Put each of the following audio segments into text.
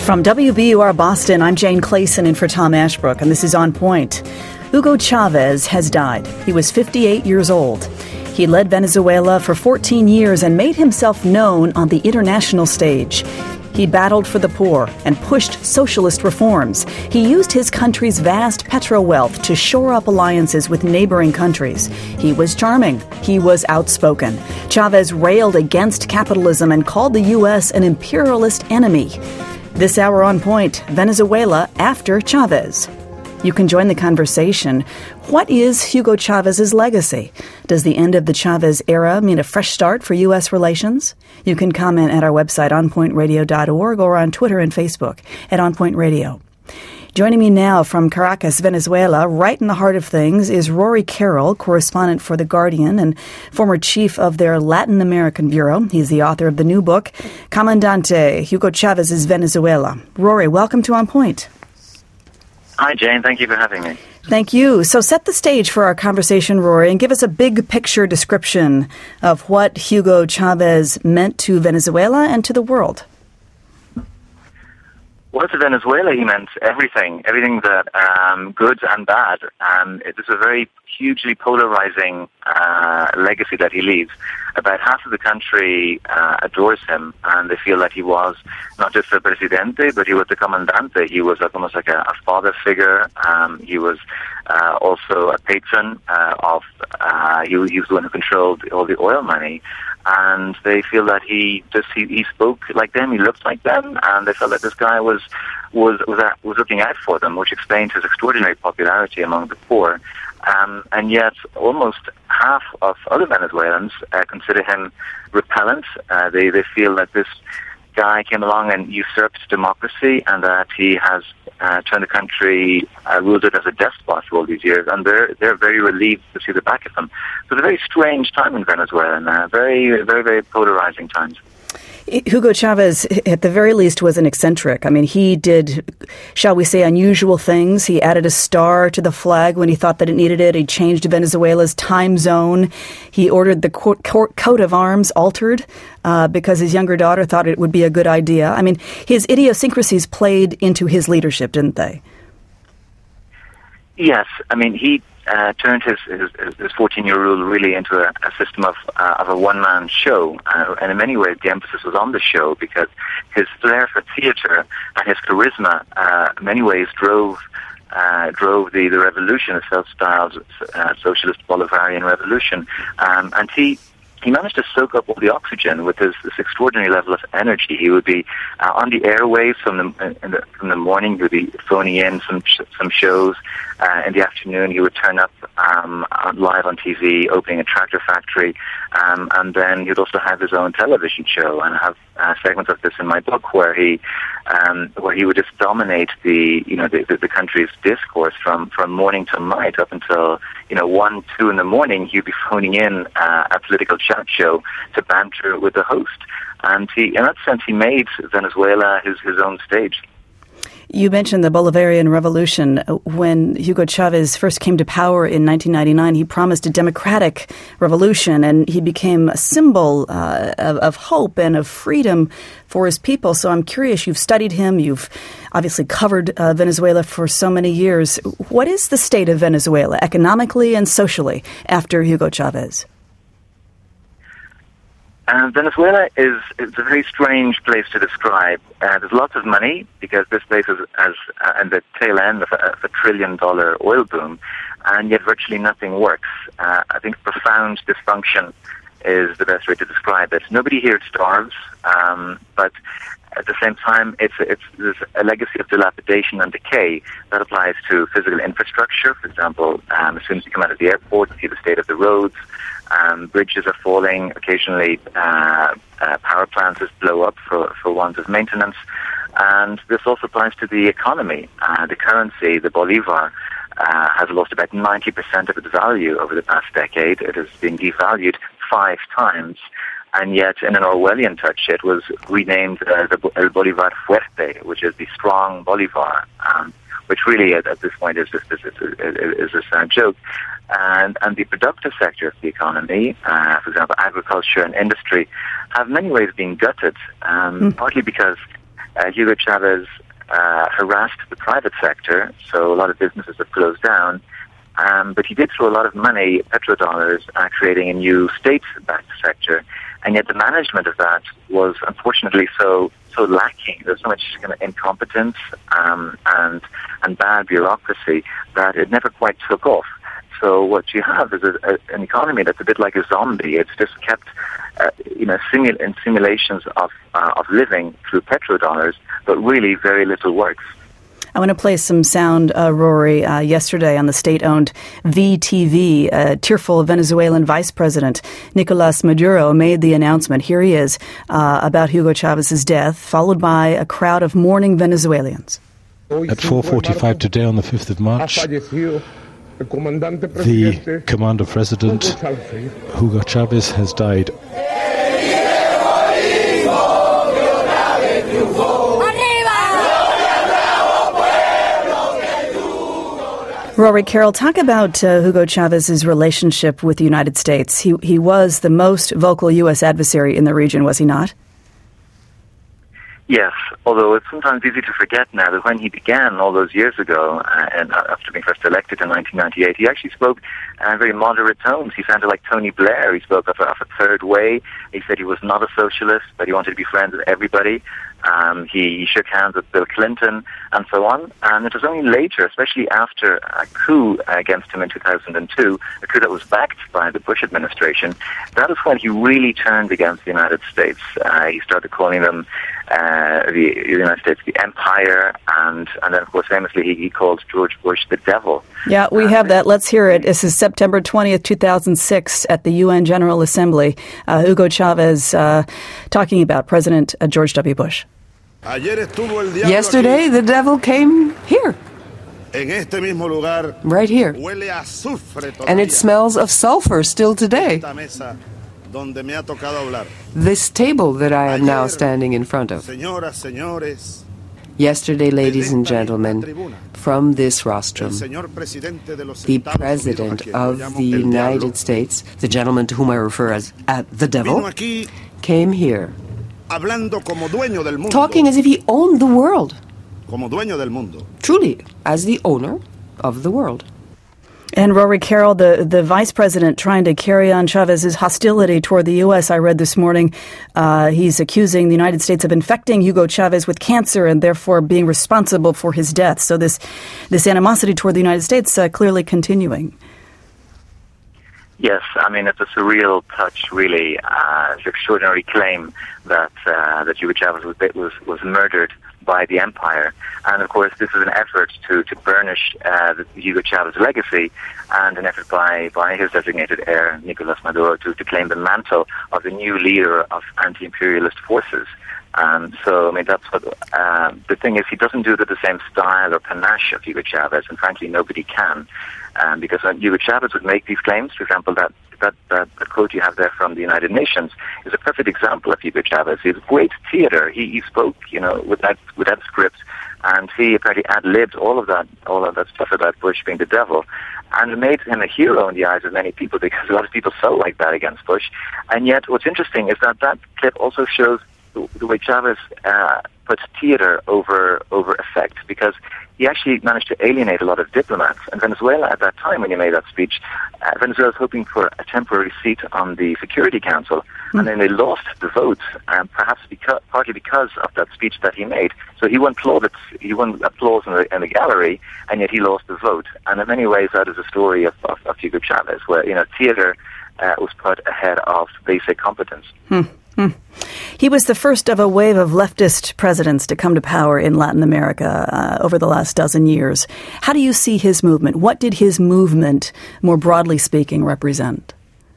From WBUR Boston, I'm Jane Clayson in for Tom Ashbrook, and this is On Point. Hugo Chavez has died. He was 58 years old. He led Venezuela for 14 years and made himself known on the international stage. He battled for the poor and pushed socialist reforms. He used his country's vast petro-wealth to shore up alliances with neighboring countries. He was charming. He was outspoken. Chavez railed against capitalism and called the U.S. an imperialist enemy. This hour on Point, Venezuela after Chavez. You can join the conversation. What is Hugo Chavez's legacy? Does the end of the Chavez era mean a fresh start for U.S. relations? You can comment at our website, onpointradio.org, or on Twitter and Facebook at onpointradio. Joining me now from Caracas, Venezuela, right in the heart of things, is Rory Carroll, correspondent for The Guardian and former chief of their Latin American bureau. He's the author of the new book, Comandante, Hugo Chavez's Venezuela. Rory, welcome to On Point. Hi, Jane. Thank you for having me. Thank you. So set the stage for our conversation, Rory, and give us a big picture description of what Hugo Chavez meant to Venezuela and to the world. Well, to Venezuela, he meant everything that good and bad. It is a very hugely polarizing legacy that he leaves. About half of the country adores him, and they feel that he was not just a presidente, but he was the comandante. He was almost like a father figure. He was also a patron of. He was the one who controlled all the oil money. And they feel that he spoke like them, he looked like them, and they felt that this guy was looking out for them, which explained his extraordinary popularity among the poor. And yet, almost half of other Venezuelans consider him repellent. They feel that this guy came along and usurped democracy, and that he has turned the country, ruled it as a despot for all these years, and they're very relieved to see the back of him. So it's a very strange time in Venezuela, and very, very, very polarizing times. Hugo Chavez, at the very least, was an eccentric. I mean, he did, shall we say, unusual things. He added a star to the flag when he thought that it needed it. He changed Venezuela's time zone. He ordered the coat of arms altered because his younger daughter thought it would be a good idea. I mean, his idiosyncrasies played into his leadership, didn't they? Yes. I mean, he turned his 14-year rule really into a system of a one-man show, and in many ways the emphasis was on the show because his flair for theatre and his charisma in many ways drove the revolution, the self-styled socialist Bolivarian revolution, and he managed to soak up all the oxygen with this extraordinary level of energy. He would be on the airwaves from the morning. He would be phoning in some shows. In the afternoon, he would turn up live on TV, opening a tractor factory, and then he'd also have his own television show. And I have segments of this in my book where he would just dominate the country's discourse from morning till night up until 1, 2 in the morning. He'd be phoning in a political chat show to banter with the host, and in that sense, he made Venezuela his own stage. You mentioned the Bolivarian Revolution. When Hugo Chavez first came to power in 1999, he promised a democratic revolution, and he became a symbol of hope and of freedom for his people. So I'm curious, you've studied him, you've obviously covered Venezuela for so many years. What is the state of Venezuela, economically and socially, after Hugo Chavez? Venezuela is a very strange place to describe. There's lots of money because this place is at the tail end of a $1 trillion oil boom, and yet virtually nothing works. I think profound dysfunction is the best way to describe it. Nobody here starves, but at the same time, there's a legacy of dilapidation and decay that applies to physical infrastructure. For example, as soon as you come out of the airport, you see the state of the roads. Bridges are falling. Occasionally, power plants just blow up for want of maintenance. And this also applies to the economy. The currency, the bolivar, has lost about 90% of its value over the past decade. It has been devalued 5 times. And yet, in an Orwellian touch, it was renamed the El Bolivar Fuerte, which is the strong Bolivar, which really, at this point, is just a joke. And the productive sector of the economy, for example, agriculture and industry, have in many ways been gutted, partly because Hugo Chavez harassed the private sector, so a lot of businesses have closed down. But he did throw a lot of money, petrodollars, creating a new state-backed sector. And yet the management of that was unfortunately so lacking. There's so much kind of incompetence and bad bureaucracy that it never quite took off. So what you have is an economy that's a bit like a zombie. It's just kept, in simulations of living through petrodollars, but really very little works. I want to play some sound, Rory. Yesterday on the state-owned VTV, tearful Venezuelan Vice President Nicolas Maduro made the announcement. Here he is about Hugo Chavez's death, followed by a crowd of mourning Venezuelans. At 4:45 today on the 5th of March, the Commander President Hugo Chavez has died. Rory Carroll, talk about Hugo Chavez's relationship with the United States. He was the most vocal U.S. adversary in the region, was he not? Yes, although it's sometimes easy to forget now that when he began all those years ago, and after being first elected in 1998, he actually spoke very moderate tones. He sounded like Tony Blair. He spoke of a third way. He said he was not a socialist, but he wanted to be friends with everybody. He shook hands with Bill Clinton and so on. And it was only later, especially after a coup against him in 2002, a coup that was backed by the Bush administration, that is when he really turned against the United States. He started calling them the United States the empire, and then, of course, famously he called George Bush the devil. Yeah, we have that. Let's hear it. This is September 20th, 2006 at the UN General Assembly. Hugo Chavez talking about President George W. Bush. Yesterday, the devil came here. Right here. And it smells of sulfur still today. This table that I am now standing in front of. Yesterday, ladies and gentlemen, from this rostrum, the President of the United States, the gentleman to whom I refer as the devil, came here, talking as if he owned the world. Truly, as the owner of the world. And Rory Carroll, the vice president trying to carry on Chavez's hostility toward the U.S., I read this morning, he's accusing the United States of infecting Hugo Chavez with cancer and therefore being responsible for his death. So this animosity toward the United States clearly continuing. Yes, I mean, it's a surreal touch, really. It's an extraordinary claim that Hugo Chavez was murdered by the empire. And, of course, this is an effort to burnish Hugo Chavez's legacy and an effort by his designated heir, Nicolas Maduro, to claim the mantle of the new leader of anti-imperialist forces. So, I mean, that's what the thing is. He doesn't do it with the same style or panache of Hugo Chavez, and frankly, nobody can. Because Hugo Chavez would make these claims. For example, that quote you have there from the United Nations is a perfect example of Hugo Chavez. He's a great theater. He spoke, without script, and he apparently ad-libbed all of that stuff about Bush being the devil, and it made him a hero in the eyes of many people because a lot of people felt like that against Bush. And yet, what's interesting is that clip also shows the way Chavez puts theater over effect, because he actually managed to alienate a lot of diplomats. And Venezuela, at that time when he made that speech, Venezuela was hoping for a temporary seat on the Security Council, and then they lost the vote, perhaps partly because of that speech that he made. So he won applause in the gallery, and yet he lost the vote. And in many ways, that is a story of Hugo Chavez, where theater was put ahead of basic competence. He was the first of a wave of leftist presidents to come to power in Latin America over the last dozen years. How do you see his movement? What did his movement, more broadly speaking, represent?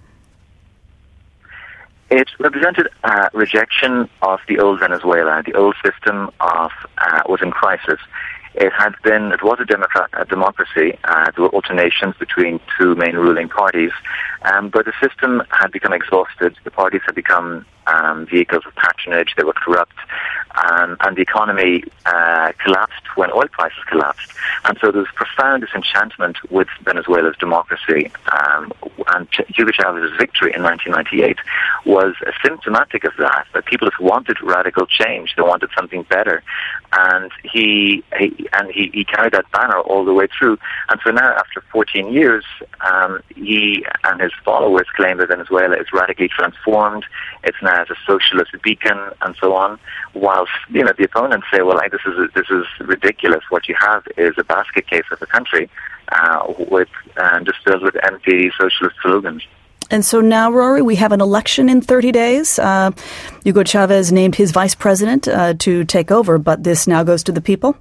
It represented rejection of the old Venezuela. The old system was in crisis. It was a democracy. There were alternations between two main ruling parties, but the system had become exhausted. The parties had become vehicles of patronage. They were corrupt, and the economy collapsed when oil prices collapsed. And so there was profound disenchantment with Venezuela's democracy. And Hugo Chávez's victory in 1998 was symptomatic of that people just wanted radical change. They wanted something better. And he carried that banner all the way through. And so now, after 14 years, he and his followers claim that Venezuela is radically transformed. It's now as a socialist beacon and so on. Whilst the opponents say, well, this is ridiculous. What you have is a basket case of a country just filled with empty socialist slogans. And so now, Rory, we have an election in 30 days. Hugo Chávez named his vice president to take over, but this now goes to the people?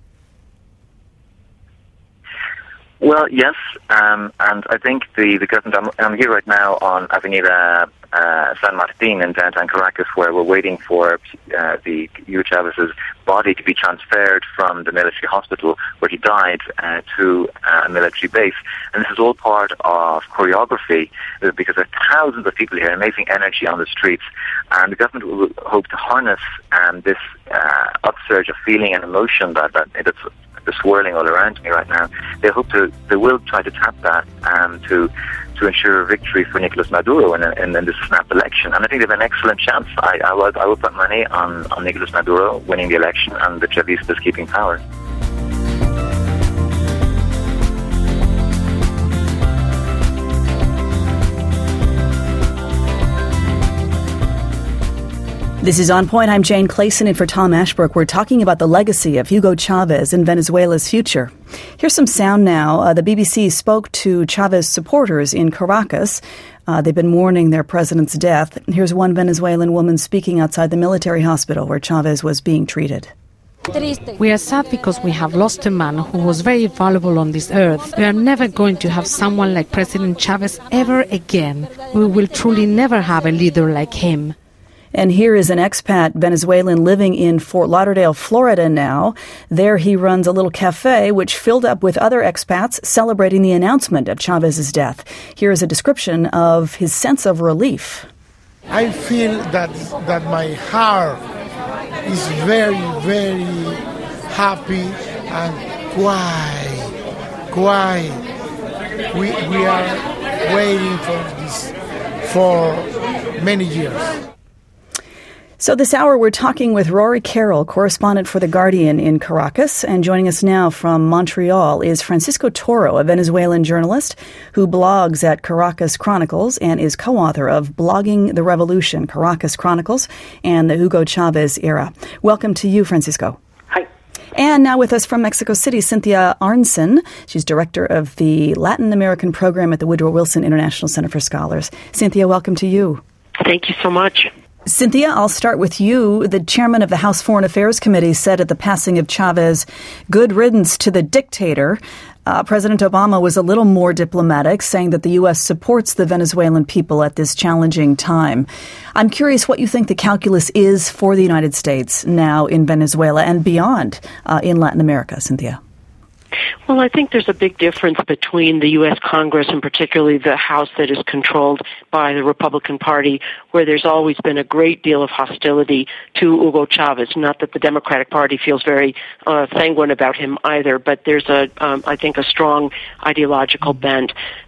Well, yes, and I think the government, I'm here right now on Avenida San Martin in downtown Caracas, where we're waiting for the Hugo Chávez's body to be transferred from the military hospital where he died to a military base. And this is all part of choreography because there are thousands of people here, amazing energy on the streets. And the government will hope to harness this upsurge of feeling and emotion that's swirling all around me right now. They will try to tap that to ensure a victory for Nicolas Maduro in this snap election. And I think they have an excellent chance. I will put money on Nicolas Maduro winning the election and the Chavistas keeping power. This is On Point. I'm Jane Clayson in for Tom Ashbrook. We're talking about the legacy of Hugo Chávez and Venezuela's future. Here's some sound now. The BBC spoke to Chávez supporters in Caracas. They've been mourning their president's death. Here's one Venezuelan woman speaking outside the military hospital where Chávez was being treated. We are sad because we have lost a man who was very valuable on this earth. We are never going to have someone like President Chávez ever again. We will truly never have a leader like him. And here is an expat Venezuelan living in Fort Lauderdale, Florida now. There he runs a little cafe which filled up with other expats celebrating the announcement of Chávez's death. Here is a description of his sense of relief. I feel that my heart is very, very happy and quiet. We are waiting for this for many years. So this hour, we're talking with Rory Carroll, correspondent for The Guardian in Caracas. And joining us now from Montreal is Francisco Toro, a Venezuelan journalist who blogs at Caracas Chronicles and is co-author of Blogging the Revolution, Caracas Chronicles, and the Hugo Chávez Era. Welcome to you, Francisco. Hi. And now with us from Mexico City, Cynthia Arnson. She's director of the Latin American program at the Woodrow Wilson International Center for Scholars. Cynthia, welcome to you. Thank you so much. Cynthia, I'll start with you. The chairman of the House Foreign Affairs Committee said at the passing of Chávez, good riddance to the dictator. President Obama was a little more diplomatic, saying that the U.S. supports the Venezuelan people at this challenging time. I'm curious what you think the calculus is for the United States now in Venezuela and beyond in Latin America, Cynthia. Well, I think there's a big difference between the U.S. Congress and particularly the House that is controlled by the Republican Party, where there's always been a great deal of hostility to Hugo Chávez. Not that the Democratic Party feels very sanguine about him either, but there's I think a strong ideological bent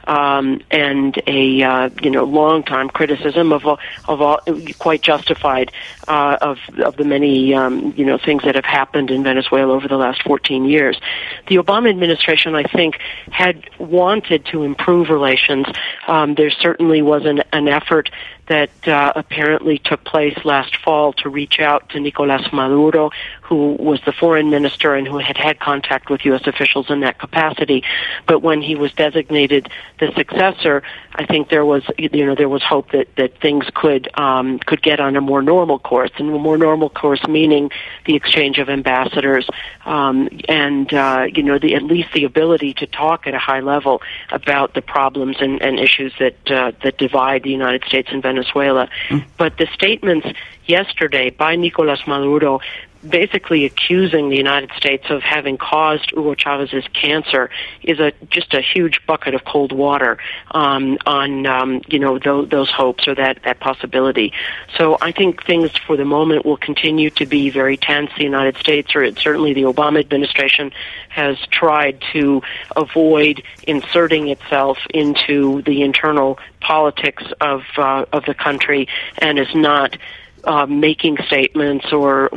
and a long-time criticism of all, quite justified of the many things that have happened in Venezuela over the last 14 years. The Obama administration, I think, had wanted to improve relations. There certainly was an effort that apparently took place last fall to reach out to Nicolas Maduro, who was the foreign minister and who had had contact with U.S. officials in that capacity. But when he was designated the successor, I think there was hope that things could get on a more normal course, and a more normal course meaning the exchange of ambassadors and at least the ability to talk at a high level about the problems and issues that divide the United States and Venezuela. But the statements yesterday by Nicolás Maduro, basically accusing the United States of having caused Hugo Chávez's cancer is just a huge bucket of cold water on those hopes or that possibility. So I think things for the moment will continue to be very tense. The United States, or certainly the Obama administration, has tried to avoid inserting itself into the internal politics of the country, and is not making statements or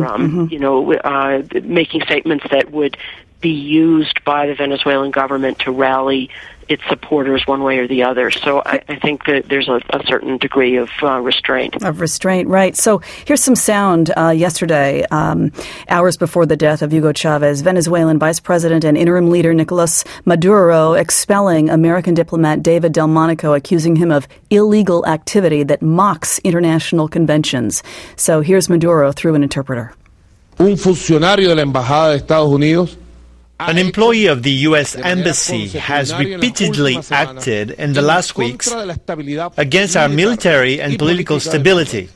making statements that would be used by the Venezuelan government to rally its supporters one way or the other. So I think that there's a certain degree of restraint. Of restraint, right. So here's some sound yesterday, hours before the death of Hugo Chávez. Venezuelan Vice President and interim leader Nicolás Maduro expelling American diplomat David Delmonico, accusing him of illegal activity that mocks international conventions. So here's Maduro through an interpreter. Un funcionario de la Embajada de Estados Unidos, an employee of the U.S. Embassy has repeatedly acted in the last weeks against our military and political stability.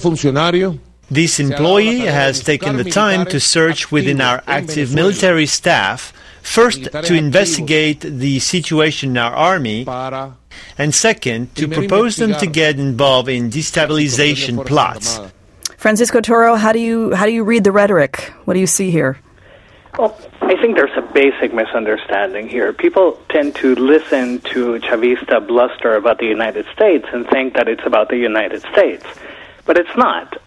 This employee has taken the time to search within our active military staff, first to investigate the situation in our army, and second, to propose them to get involved in destabilization plots. Francisco Toro, how do you read the rhetoric? What do you see here? Well, I think there's a basic misunderstanding here. People tend to listen to Chavista bluster about the United States and think that it's about the United States. But it's not.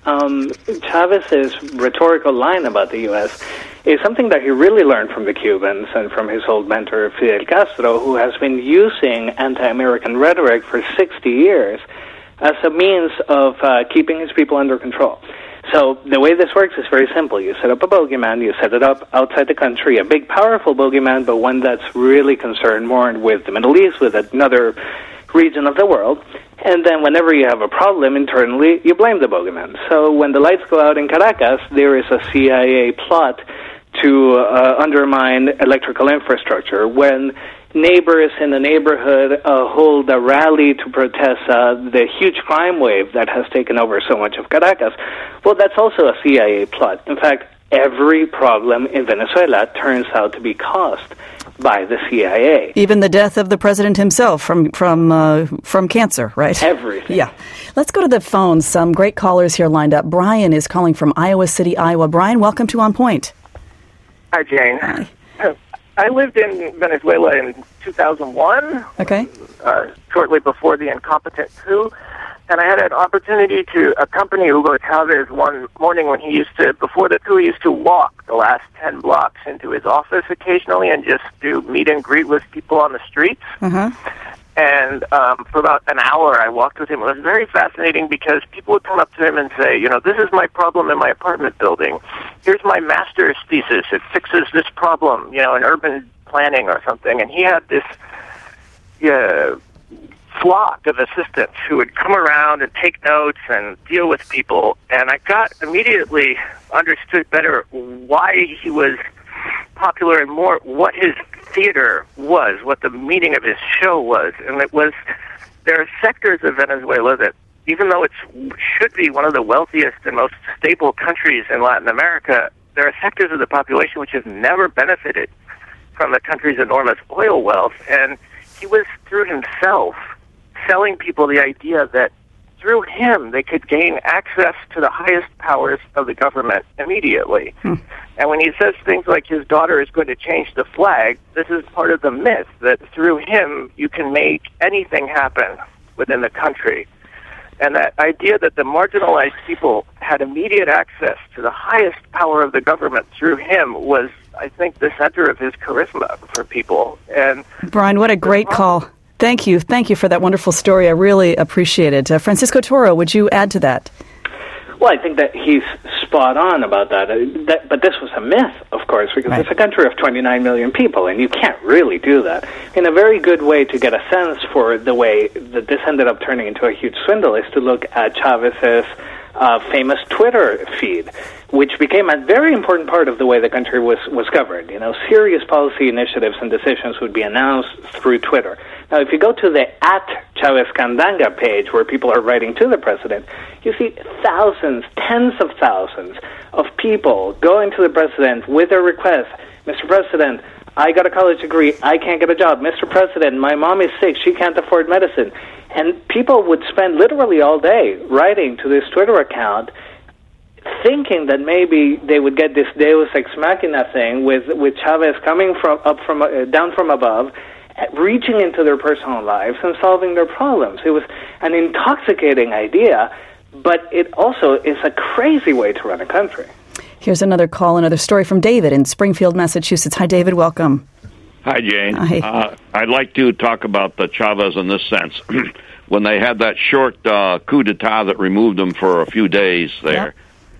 Chávez's rhetorical line about the U.S. is something that he really learned from the Cubans and from his old mentor, Fidel Castro, who has been using anti-American rhetoric for 60 years as a means of keeping his people under control. So the way this works is very simple. You set up a bogeyman, you set it up outside the country, a big, powerful bogeyman, but one that's really concerned more with the Middle East, with another region of the world. And then whenever you have a problem internally, you blame the bogeyman. So when the lights go out in Caracas, there is a CIA plot to undermine electrical infrastructure. When neighbors in the neighborhood hold a rally to protest the huge crime wave that has taken over so much of Caracas, well, that's also a CIA plot. In fact, every problem in Venezuela turns out to be caused by the CIA. Even the death of the president himself from cancer, right? Everything. Yeah. Let's go to the phones. Some great callers here lined up. Brian is calling from Iowa City, Iowa. Brian, welcome to On Point. Hi, Jane. Hi. I lived in Venezuela in 2001, shortly before the incompetent coup, and I had an opportunity to accompany Hugo Chávez one morning when before the coup, he used to walk the last 10 blocks into his office occasionally and just do meet and greet with people on the streets. Uh-huh. And for about an hour, I walked with him. It was very fascinating because people would come up to him and say, this is my problem in my apartment building. Here's my master's thesis. It fixes this problem, in urban planning or something. And he had this flock of assistants who would come around and take notes and deal with people. And I immediately understood better why he was popular and more what his theater was, what the meaning of his show was. And there are sectors of Venezuela that, even though it should be one of the wealthiest and most stable countries in Latin America, there are sectors of the population which have never benefited from the country's enormous oil wealth. And he was, through himself, selling people the idea that through him they could gain access to the highest powers of the government immediately. And when he says things like his daughter is going to change the flag, this is part of the myth that through him you can make anything happen within the country. And that idea that the marginalized people had immediate access to the highest power of the government through him was, I think, the center of his charisma for people. And Brian, what a great call. Thank you. Thank you for that wonderful story. I really appreciate it. Francisco Toro, would you add to that? Well, I think that he's spot on about that. But this was a myth, of course, because it's a country of 29 million people, and you can't really do that. And a very good way to get a sense for the way that this ended up turning into a huge swindle is to look at Chávez's famous Twitter feed, which became a very important part of the way the country was governed. Serious policy initiatives and decisions would be announced through Twitter. Now, if you go to the @Chavez Candanga page, where people are writing to the president, you see thousands, tens of thousands of people going to the president with their request. Mr. President, I got a college degree, I can't get a job. Mr. President, my mom is sick, she can't afford medicine. And people would spend literally all day writing to this Twitter account, thinking that maybe they would get this Deus Ex Machina thing with Chavez coming down from above, reaching into their personal lives and solving their problems. It was an intoxicating idea, but it also is a crazy way to run a country. Here's another call, another story from David in Springfield, Massachusetts. Hi, David. Welcome. Hi, Jane. Hi. I'd like to talk about the Chavez in this sense. When they had that short coup d'etat that removed him for a few days there,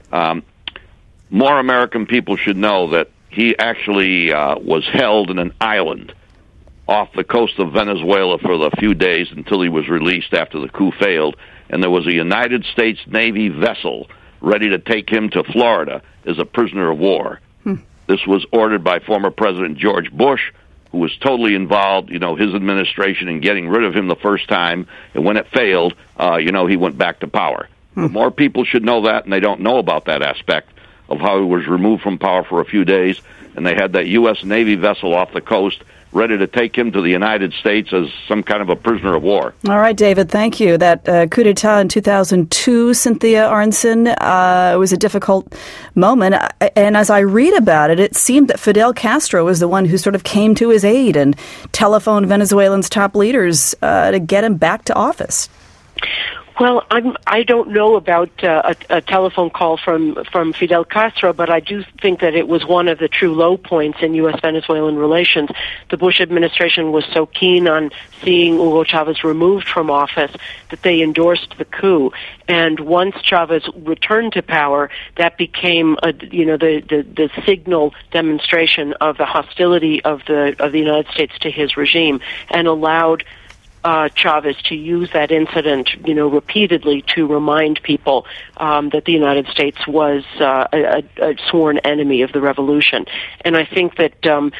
more American people should know that he actually was held in an island off the coast of Venezuela for the few days until he was released after the coup failed, and there was a United States Navy vessel ready to take him to Florida as a prisoner of war. This was ordered by former President George Bush, who was totally involved, his administration in getting rid of him the first time, and when it failed, he went back to power. More people should know that, and they don't know about that aspect of how he was removed from power for a few days, and they had that U.S. Navy vessel off the coast ready to take him to the United States as some kind of a prisoner of war. All right, David, thank you. That coup d'etat in 2002, Cynthia Arnson, was a difficult moment. And as I read about it, it seemed that Fidel Castro was the one who sort of came to his aid and telephoned Venezuelans' top leaders to get him back to office. Well, I don't know about a telephone call from Fidel Castro, but I do think that it was one of the true low points in U.S.-Venezuelan relations. The Bush administration was so keen on seeing Hugo Chavez removed from office that they endorsed the coup. And once Chavez returned to power, that became the signal demonstration of the hostility of the United States to his regime, and allowed Chavez to use that incident, repeatedly to remind people that the United States was a sworn enemy of the revolution. And I think that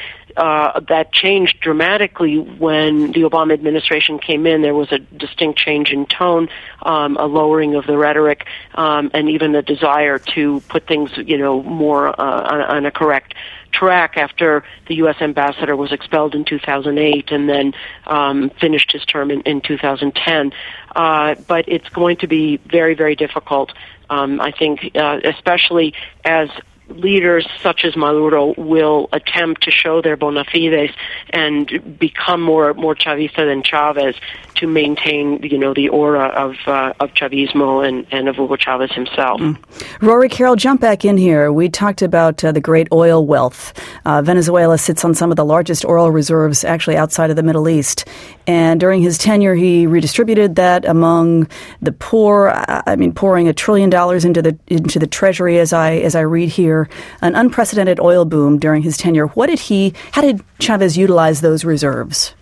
that changed dramatically when the Obama administration came in. There was a distinct change in tone, a lowering of the rhetoric, and even a desire to put things, more on a correct track after the U.S. ambassador was expelled in 2008 and then finished his term in 2010. But it's going to be very, very difficult, I think, especially as leaders such as Maduro will attempt to show their bona fides and become more Chavista than Chavez to maintain, the aura of Chavismo and of Hugo Chavez himself. Rory Carroll, jump back in here. We talked about the great oil wealth. Venezuela sits on some of the largest oil reserves actually outside of the Middle East. And during his tenure, he redistributed that among the poor. Pouring $1 trillion into the treasury, as I read here. An unprecedented oil boom during his tenure. How did Chavez utilize those reserves?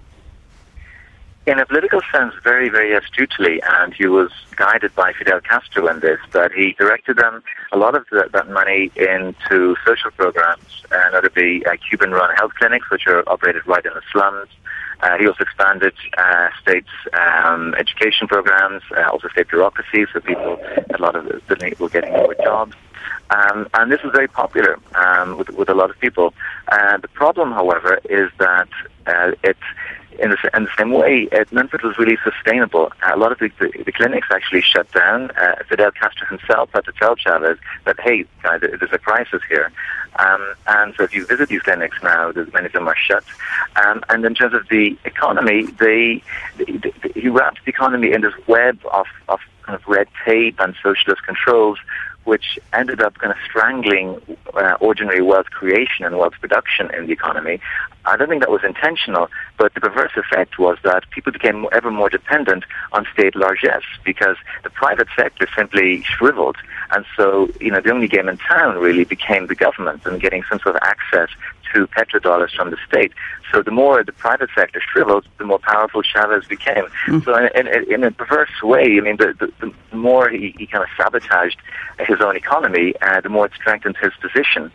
In a political sense, very, very astutely, and he was guided by Fidel Castro in this, that he directed a lot of that money into social programs, notably Cuban-run health clinics, which are operated right in the slums. He also expanded states' education programs, also state bureaucracy, so a lot of them were getting more jobs. And this was very popular with a lot of people. The problem, however, is that in the same way, none of it was really sustainable. A lot of the clinics actually shut down. Fidel Castro himself had to tell Chavez that, hey, guys, there's a crisis here. And so if you visit these clinics now, many of them are shut. And in terms of the economy, he wrapped the economy in this web of kind of red tape and socialist controls, which ended up kind of strangling ordinary wealth creation and wealth production in the economy. I don't think that was intentional, but the perverse effect was that people became ever more dependent on state largesse because the private sector simply shriveled. And so, the only game in town really became the government and getting some sort of access to petrodollars from the state. So the more the private sector shriveled, the more powerful Chavez became. So in a perverse way, the more he kind of sabotaged his own economy, the more it strengthened his position.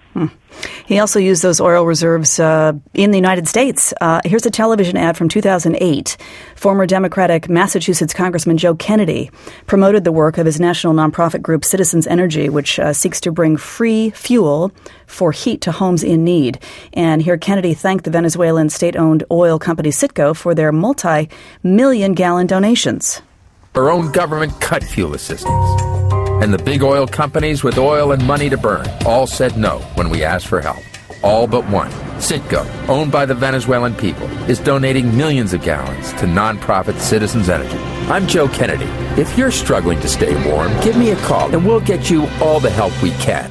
He also used those oil reserves in the United States. Here's a television ad from 2008. Former Democratic Massachusetts Congressman Joe Kennedy promoted the work of his national nonprofit group Citizens Energy, which seeks to bring free fuel for heat to homes in need. And here Kennedy thanked the Venezuelan state-owned oil company Citgo for their multi-million-gallon donations. Our own government cut fuel assistance. And the big oil companies with oil and money to burn all said no when we asked for help. All but one. Citgo, owned by the Venezuelan people, is donating millions of gallons to nonprofit Citizens Energy. I'm Joe Kennedy. If you're struggling to stay warm, give me a call and we'll get you all the help we can.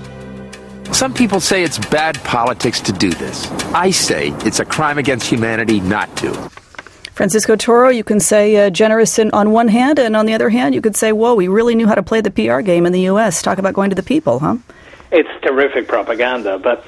Some people say it's bad politics to do this. I say it's a crime against humanity not to. Francisco Toro, you can say generous on one hand, and on the other hand, you could say, whoa, we really knew how to play the PR game in the U.S. Talk about going to the people, huh? It's terrific propaganda, but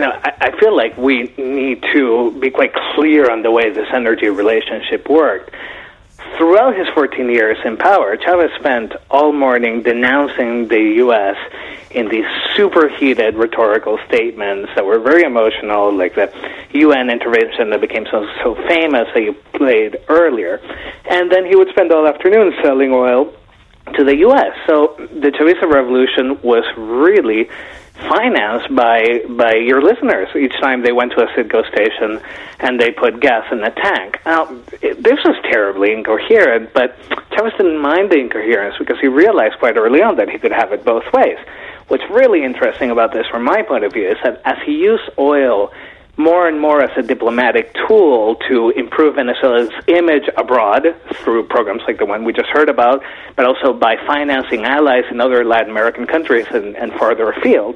I feel like we need to be quite clear on the way this energy relationship worked. Throughout his 14 years in power, Chavez spent all morning denouncing the U.S. in these superheated rhetorical statements that were very emotional, like the UN intervention that became so famous that you played earlier. And then he would spend all afternoon selling oil to the U.S. So the Chavista Revolution was really financed by your listeners each time they went to a Citgo station and they put gas in the tank. Now, this was terribly incoherent, but Chavez didn't mind the incoherence because he realized quite early on that he could have it both ways. What's really interesting about this from my point of view is that as he used oil more and more as a diplomatic tool to improve Venezuela's image abroad through programs like the one we just heard about, but also by financing allies in other Latin American countries and farther afield,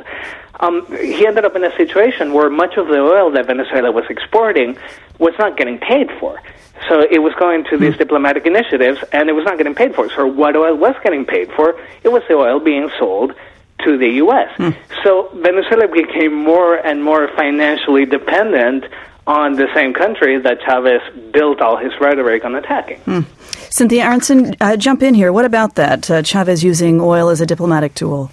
he ended up in a situation where much of the oil that Venezuela was exporting was not getting paid for. So it was going to these diplomatic initiatives, and it was not getting paid for. So what oil was getting paid for, it was the oil being sold to the U.S. So Venezuela became more and more financially dependent on the same country that Chavez built all his rhetoric on attacking. Cynthia Aronson, jump in here. What about that, Chavez using oil as a diplomatic tool?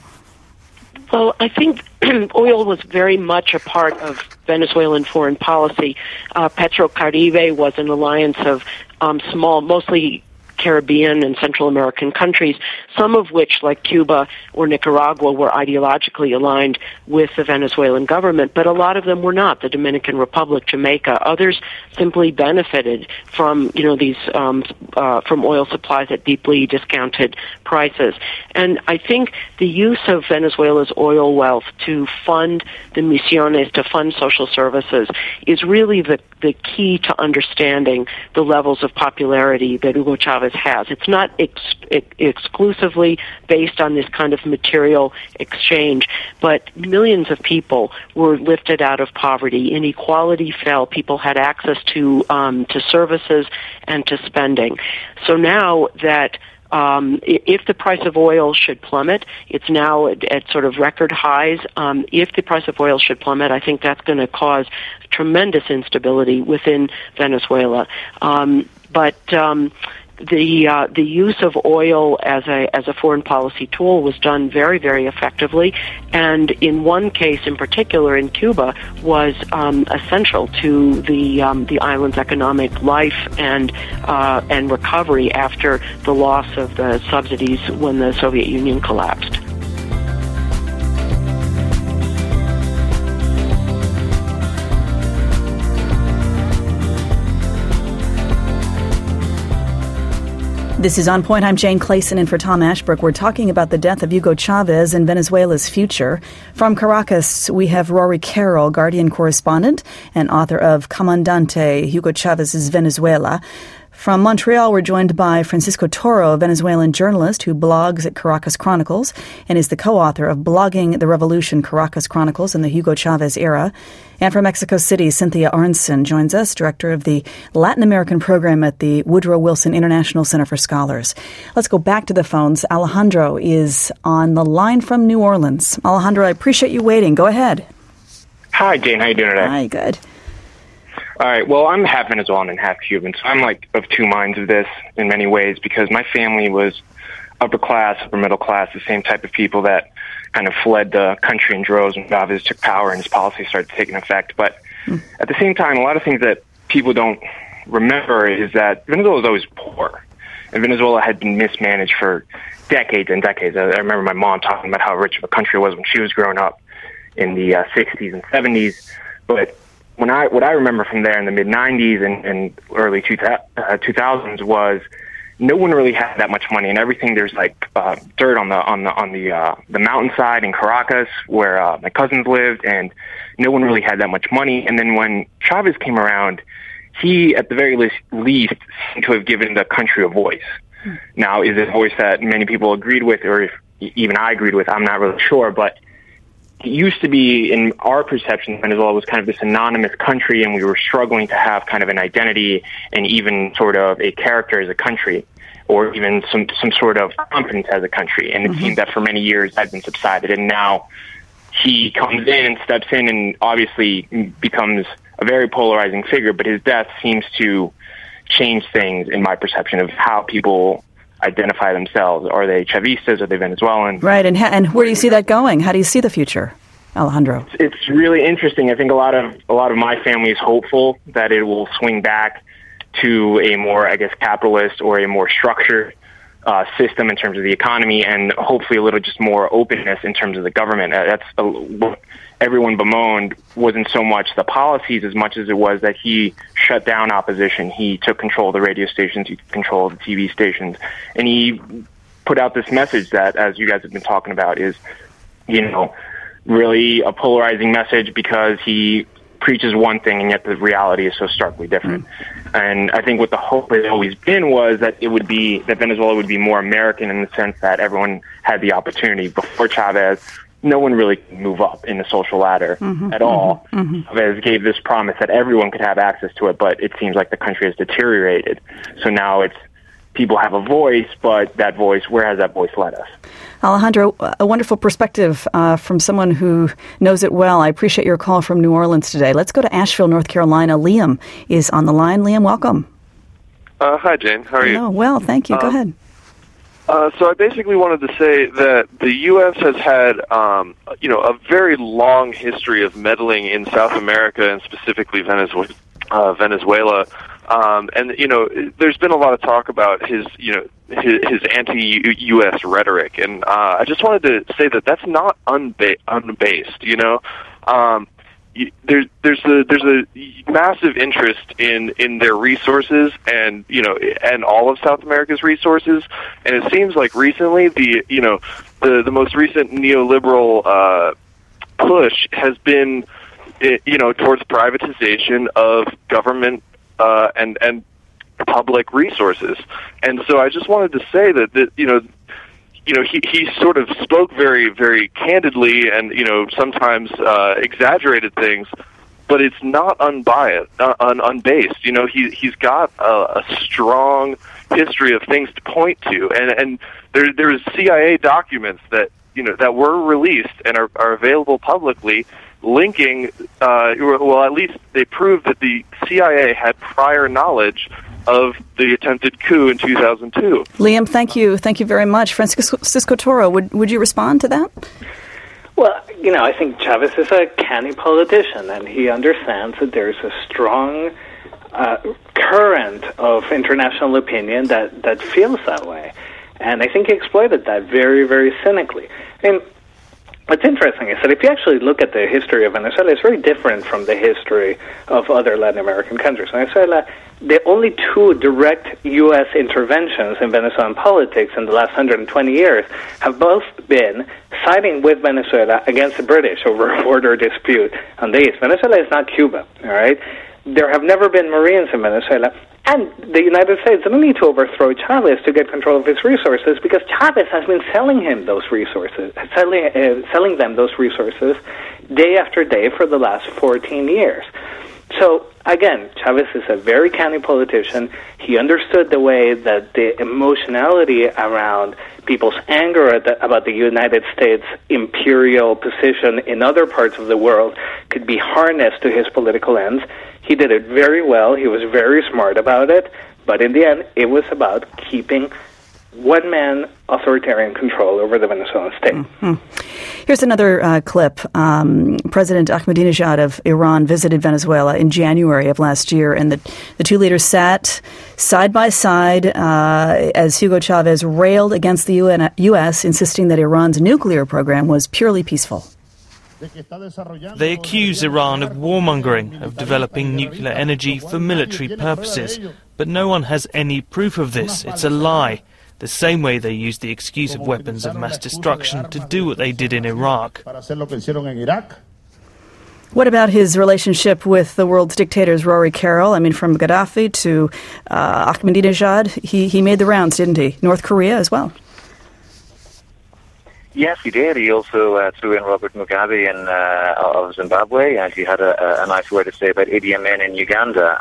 Well, I think oil was very much a part of Venezuelan foreign policy. Petrocaribe was an alliance of small, mostly Caribbean and Central American countries, some of which, like Cuba or Nicaragua, were ideologically aligned with the Venezuelan government, but a lot of them were not. The Dominican Republic, Jamaica, others simply benefited from, these from oil supplies at deeply discounted prices. And I think the use of Venezuela's oil wealth to fund the misiones, to fund social services, is really the key to understanding the levels of popularity that Hugo Chavez has. It's not exclusively based on this kind of material exchange, but millions of people were lifted out of poverty. Inequality fell. People had access to services and to spending. So now that if the price of oil should plummet, it's now at sort of record highs. If the price of oil should plummet, I think that's going to cause tremendous instability within Venezuela. But the use of oil as a foreign policy tool was done very, very effectively, and in one case in particular, in Cuba, was essential to the island's economic life and recovery after the loss of the subsidies when the Soviet Union collapsed. This is On Point. I'm Jane Clayson in for Tom Ashbrook. We're talking about the death of Hugo Chavez and Venezuela's future. From Caracas, we have Rory Carroll, Guardian correspondent and author of Comandante, Hugo Chavez's Venezuela. From Montreal, we're joined by Francisco Toro, a Venezuelan journalist who blogs at Caracas Chronicles and is the co-author of Blogging the Revolution, Caracas Chronicles in the Hugo Chavez Era. And from Mexico City, Cynthia Arnson joins us, director of the Latin American program at the Woodrow Wilson International Center for Scholars. Let's go back to the phones. Alejandro is on the line from New Orleans. Alejandro, I appreciate you waiting. Go ahead. Hi, Jane. How you doing today? Hi, good. All right. Well, I'm half Venezuelan and half Cuban, so I'm like of two minds of this in many ways because my family was upper class, upper middle class, the same type of people that kind of fled the country in droves when Chavez took power and his policies started taking effect. But at the same time, a lot of things that people don't remember is that Venezuela was always poor, and Venezuela had been mismanaged for decades and decades. I remember my mom talking about how rich of a country it was when she was growing up in the 60s and 70s, but what I remember from there in the mid 90s and early 2000s was no one really had that much money, and everything there's like dirt on the mountainside in Caracas where my cousins lived, and no one really had that much money. And then when Chavez came around, he at the very least seemed to have given the country a voice. Now, is it a voice that many people agreed with, or if even I agreed with? I'm not really sure, but it used to be, in our perception, Venezuela was kind of this anonymous country, and we were struggling to have kind of an identity and even sort of a character as a country, or even some sort of confidence as a country. And it seemed that for many years that had been subsided, and now he comes in and steps in and obviously becomes a very polarizing figure, but his death seems to change things in my perception of how people identify themselves. Are they Chavistas? Are they Venezuelan? Right, and where do you see that going? How do you see the future, Alejandro? It's really interesting. I think a lot of my family is hopeful that it will swing back to a more, I guess, capitalist or a more structured system in terms of the economy, and hopefully a little just more openness in terms of the government. That's what everyone bemoaned wasn't so much the policies as much as it was that he shut down opposition. He took control of the radio stations, he took control of the TV stations, and he put out this message that, as you guys have been talking about, is, really a polarizing message because he preaches one thing and yet the reality is so starkly different. And I think what the hope has always been was that that Venezuela would be more American in the sense that everyone had the opportunity. Before Chavez, no one really could move up in the social ladder at all. Chavez gave this promise that everyone could have access to it, but it seems like the country has deteriorated. So now it's people have a voice, but that voice, where has that voice led us? Alejandro, a wonderful perspective from someone who knows it well. I appreciate your call from New Orleans today. Let's go to Asheville, North Carolina. Liam is on the line. Liam, welcome. Hi, Jane. How are you? Oh, well, thank you. Go ahead. So I basically wanted to say that the U.S. has had, a very long history of meddling in South America and specifically Venezuela. And there's been a lot of talk about his anti-U.S. rhetoric, and I just wanted to say that that's not unbased. There's a massive interest in their resources and all of South America's resources, and it seems like recently the most recent neoliberal push has been towards privatization of government and public resources. And so I just wanted to say that he sort of spoke very, very candidly and, sometimes exaggerated things, but it's not unbiased, unbased. He's got a strong history of things to point to. And there's CIA documents that were released and are available publicly linking, at least they proved that the CIA had prior knowledge of the attempted coup in 2002. Liam, thank you. Thank you very much. Francisco Toro, would you respond to that? Well, I think Chavez is a canny politician, and he understands that there's a strong current of international opinion that feels that way. And I think he exploited that very, very cynically. And what's interesting is that if you actually look at the history of Venezuela, it's very different from the history of other Latin American countries. Venezuela, the only two direct U.S. interventions in Venezuelan politics in the last 120 years have both been siding with Venezuela against the British over a border dispute on the east. Venezuela is not Cuba, all right? There have never been Marines in Venezuela. And the United States didn't need to overthrow Chavez to get control of his resources, because Chavez has been selling him those resources, selling them those resources day after day for the last 14 years. So, again, Chavez is a very canny politician. He understood the way that the emotionality around people's anger about the United States' imperial position in other parts of the world could be harnessed to his political ends. He did it very well. He was very smart about it. But in the end, it was about keeping one-man authoritarian control over the Venezuelan state. Mm-hmm. Here's another clip. President Ahmadinejad of Iran visited Venezuela in January of last year, and the two leaders sat side by side as Hugo Chavez railed against the U.S., insisting that Iran's nuclear program was purely peaceful. They accuse Iran of warmongering, of developing nuclear energy for military purposes. But no one has any proof of this. It's a lie. The same way they used the excuse of weapons of mass destruction to do what they did in Iraq. What about his relationship with the world's dictators, Rory Carroll? I mean, from Gaddafi to Ahmadinejad, he made the rounds, didn't he? North Korea as well. Yes, he did. He also threw in Robert Mugabe of Zimbabwe, and he had a nice word to say about Idi Amin in Uganda.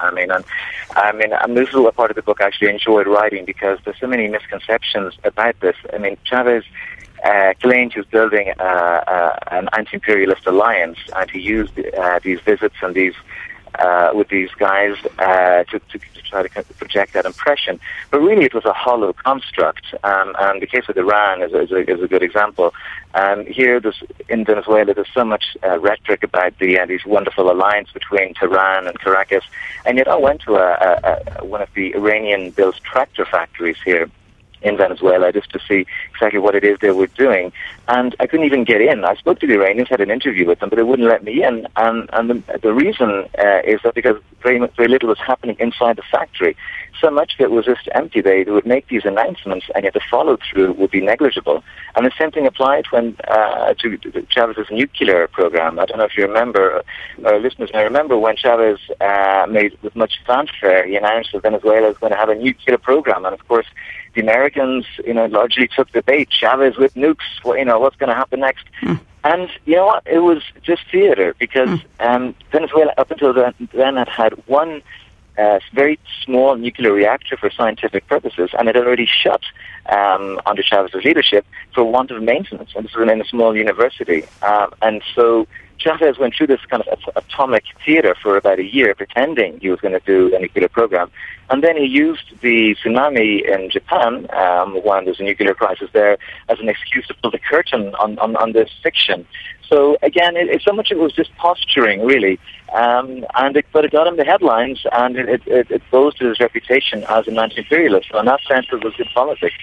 And this is a part of the book I actually enjoyed writing, because there's so many misconceptions about this. I mean, Chavez claimed he was building an anti-imperialist alliance, and he used these visits and these with these guys to try to project that impression. But really it was a hollow construct, and the case of Iran is a good example. Here in Venezuela there's so much rhetoric about these wonderful alliance between Tehran and Caracas, and yet I went to one of the Iranian-built tractor factories here in Venezuela just to see exactly what it is they were doing. And I couldn't even get in. I spoke to the Iranians, had an interview with them, but they wouldn't let me in. And the reason is that because very little was happening inside the factory. So much of it was just empty. They would make these announcements, and yet the follow-through would be negligible. And the same thing applied when to Chavez's nuclear program. I don't know if you remember, our listeners may remember, when Chavez made with much fanfare, he announced that Venezuela is going to have a nuclear program. And of course, the Americans, largely took the bait. Chavez with nukes, what's going to happen next? And you know what? It was just theater, because Venezuela, up until then had one very small nuclear reactor for scientific purposes, and it had already shut under Chavez's leadership for want of maintenance. And this was in a small university. And so Chavez went through this kind of atomic theater for about a year, pretending he was going to do a nuclear program. And then he used the tsunami in Japan, when there's a nuclear crisis there, as an excuse to pull the curtain on this fiction. So again, so much of it was just posturing, really. But it got him the headlines, and it boasted his reputation as an anti-imperialist. So in that sense, it was good politics.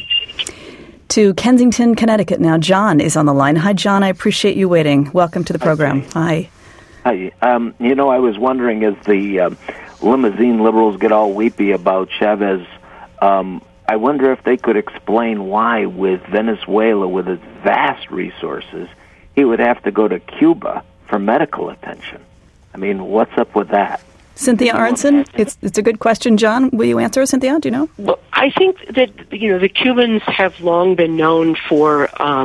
To Kensington, Connecticut now. John is on the line. Hi, John. I appreciate you waiting. Welcome to the program. Hi. Hi. I was wondering, as the limousine liberals get all weepy about Chavez, I wonder if they could explain why, with Venezuela, with its vast resources, he would have to go to Cuba for medical attention. I mean, what's up with that? Cynthia Aronson, it's a good question. John, will you answer, Cynthia? Do you know? Well, I think that the Cubans have long been known for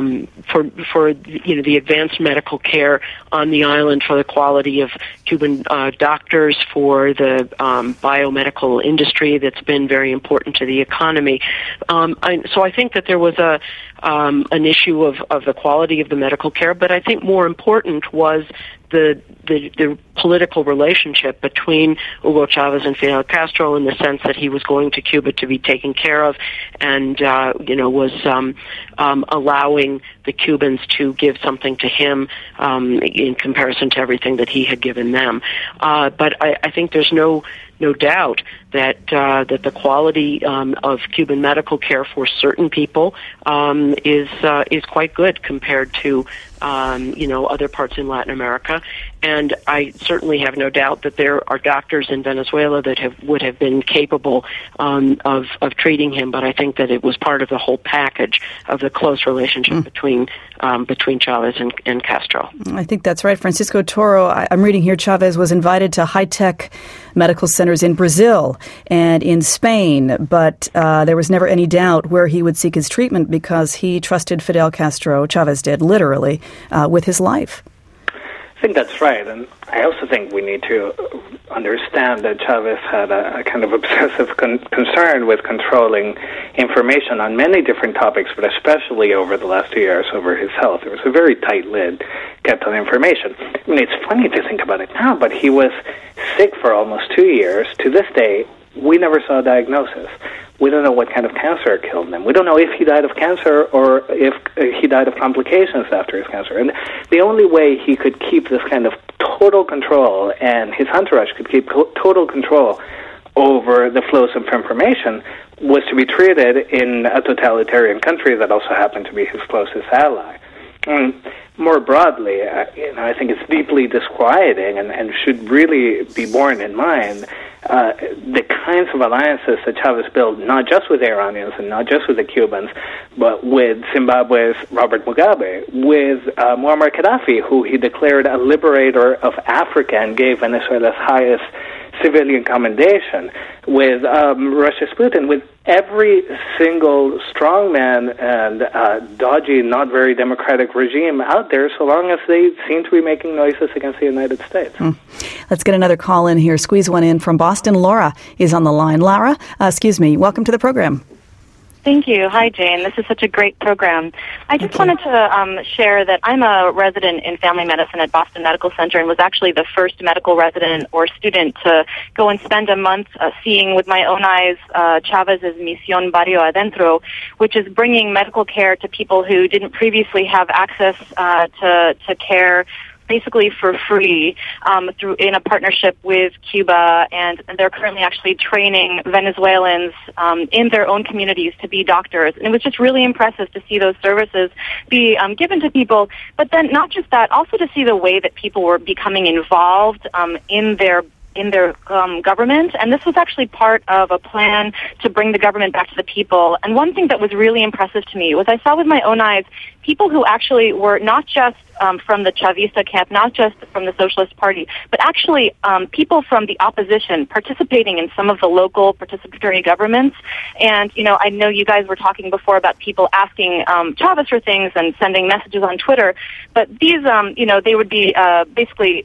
the advanced medical care on the island, for the quality of Cuban doctors, for the biomedical industry that's been very important to the economy. So I think that there was an issue of the quality of the medical care, but I think more important was the political relationship between Hugo Chavez and Fidel Castro, in the sense that he was going to Cuba to be taken care of, and was allowing the Cubans to give something to him in comparison to everything that he had given them. But I think there's no doubt that the quality of Cuban medical care for certain people is quite good compared to other parts in Latin America. And I certainly have no doubt that there are doctors in Venezuela that would have been capable of treating him. But I think that it was part of the whole package of the close relationship between Chavez and Castro. I think that's right. Francisco Toro, I'm reading here, Chavez was invited to high-tech medical centers in Brazil and in Spain, but there was never any doubt where he would seek his treatment because he trusted Fidel Castro, Chavez did, literally, with his life. I think that's right, and I also think we need to understand that Chavez had a kind of obsessive concern with controlling information on many different topics, but especially over the last 2 years over his health. There was a very tight lid kept on information. I mean, it's funny to think about it now, but he was sick for almost 2 years. To this day, we never saw a diagnosis. We don't know what kind of cancer killed him. We don't know if he died of cancer or if he died of complications after his cancer. And the only way he could keep this kind of total control, and his entourage could keep total control over the flows of information, was to be treated in a totalitarian country that also happened to be his closest ally. And more broadly, I think it's deeply disquieting and should really be borne in mind the kinds of alliances that Chavez built, not just with the Iranians and not just with the Cubans, but with Zimbabwe's Robert Mugabe, with Muammar Gaddafi, who he declared a liberator of Africa and gave Venezuela's highest civilian commendation, with Russia's Putin, with every single strongman and dodgy, not very democratic regime out there, so long as they seem to be making noises against the United States. Let's get another call in here. Squeeze one in from Boston. Laura is on the line. Laura, welcome to the program. Thank you. Hi, Jane. This is such a great program. I just wanted to share that I'm a resident in family medicine at Boston Medical Center and was actually the first medical resident or student to go and spend a month seeing with my own eyes Chavez's Misión Barrio Adentro, which is bringing medical care to people who didn't previously have access to care basically for free through in a partnership with Cuba, and they're currently actually training Venezuelans in their own communities to be doctors. And it was just really impressive to see those services be given to people. But then not just that, also to see the way that people were becoming involved in their government, and this was actually part of a plan to bring the government back to the people. And one thing that was really impressive to me was I saw with my own eyes people who actually were not just from the Chavista camp, not just from the Socialist Party, but actually people from the opposition participating in some of the local participatory governments. And, I know you guys were talking before about people asking Chavez for things and sending messages on Twitter, but these, they would be basically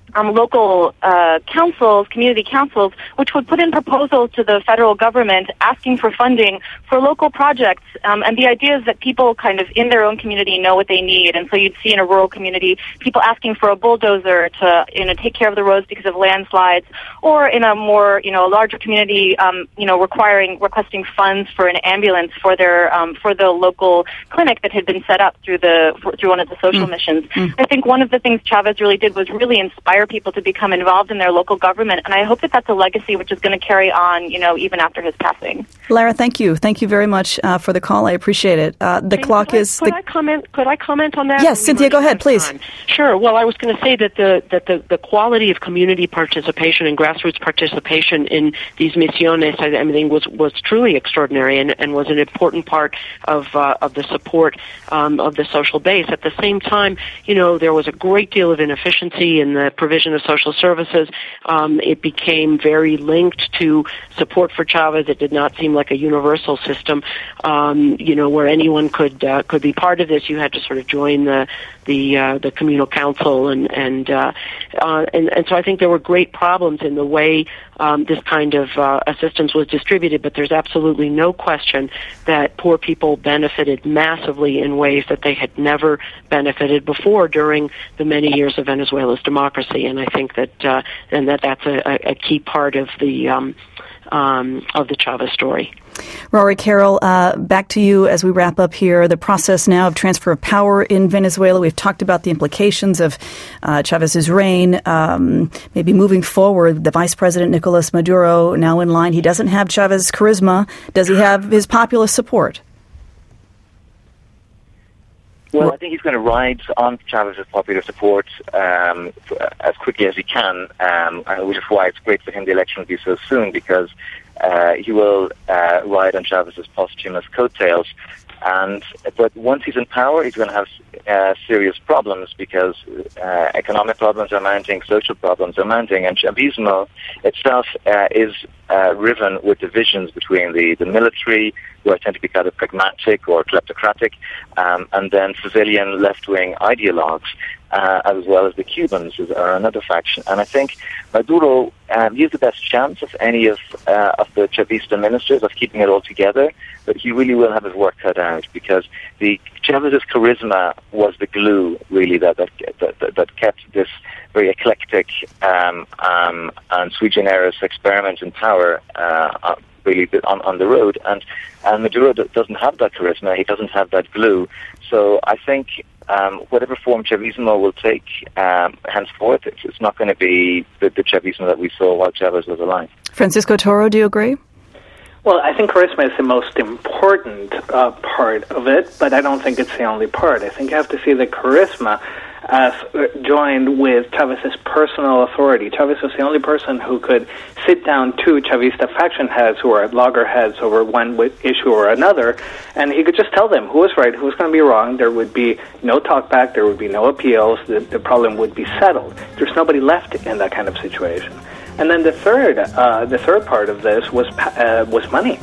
local councils, community councils, which would put in proposals to the federal government asking for funding for local projects. And the idea is that people kind of in their own community know what they need. And so you'd see in a rural community people asking for a bulldozer to, take care of the roads because of landslides, or in a more, larger community, requesting funds for an ambulance for their, for the local clinic that had been set up through one of the social missions. I think one of the things Chavez really did was really inspire people to become involved in their local government, and I hope that that's a legacy which is going to carry on, even after his passing. Lara, thank you very much for the call. I appreciate it. Could I comment on that? Yes, Cynthia, go ahead, please. Sure. Well, I was going to say that the quality of community participation and grassroots participation in these misiones, I think, was truly extraordinary and was an important part of the support of the social base. At the same time, there was a great deal of inefficiency in the provision of social services. It became very linked to support for Chavez. It did not seem like a universal system, where anyone could be part of this. You had to sort of join the communal council, and so I think there were great problems in the way this kind of assistance was distributed. But there's absolutely no question that poor people benefited massively in ways that they had never benefited before during the many years of Venezuela's democracy. And I think that that's a key part of the Chavez story. Rory Carroll, back to you as we wrap up here. The process now of transfer of power in Venezuela. We've talked about the implications of Chavez's reign. Maybe moving forward, the Vice President Nicolas Maduro now in line. He doesn't have Chavez's charisma. Does he have his populist support? Well, I think he's going to ride on Chavez's popular support as quickly as he can, which is why it's great for him the election will be so soon, because he will ride on Chavez's posthumous coattails. But once he's in power, he's going to have serious problems because economic problems are mounting, social problems are mounting, and Chavismo itself is riven with divisions between the military, who tend to be kind of pragmatic or kleptocratic, and then civilian left-wing ideologues, as well as the Cubans are another faction. And I think Maduro, he has the best chance of any of the Chavista ministers of keeping it all together, but he really will have his work cut out because Chavez's charisma was the glue, really, that kept this very eclectic and sui generis experiment in power really on the road. And Maduro doesn't have that charisma. He doesn't have that glue. So I think whatever form Chavismo will take henceforth, it's not going to be the Chavismo that we saw while Chavez was alive. Francisco Toro, do you agree? Well, I think charisma is the most important part of it, but I don't think it's the only part. I think you have to see the charisma as joined with Chavez's personal authority. Chavez was the only person who could sit down two Chavista faction heads who are loggerheads over one issue or another, and he could just tell them who was right, who was going to be wrong. There would be no talkback, there would be no appeals, the problem would be settled. There's nobody left in that kind of situation. And then the third part of this was money.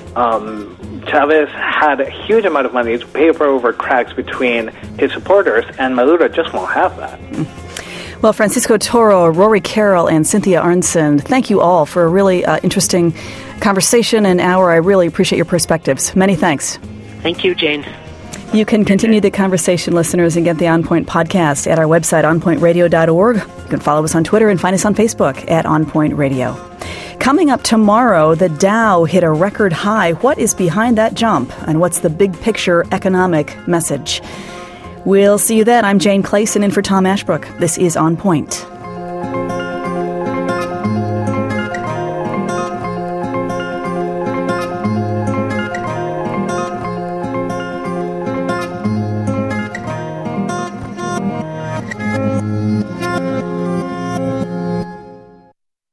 Chavez had a huge amount of money to paper over cracks between his supporters, and Maduro just won't have that. Well, Francisco Toro, Rory Carroll, and Cynthia Arnson, thank you all for a really interesting conversation and hour. I really appreciate your perspectives. Many thanks. Thank you, Jane. You can continue the conversation, listeners, and get the On Point podcast at our website, onpointradio.org. You can follow us on Twitter and find us on Facebook at On Point Radio. Coming up tomorrow, the Dow hit a record high. What is behind that jump? And what's the big picture economic message? We'll see you then. I'm Jane Clayson in for Tom Ashbrook. This is On Point.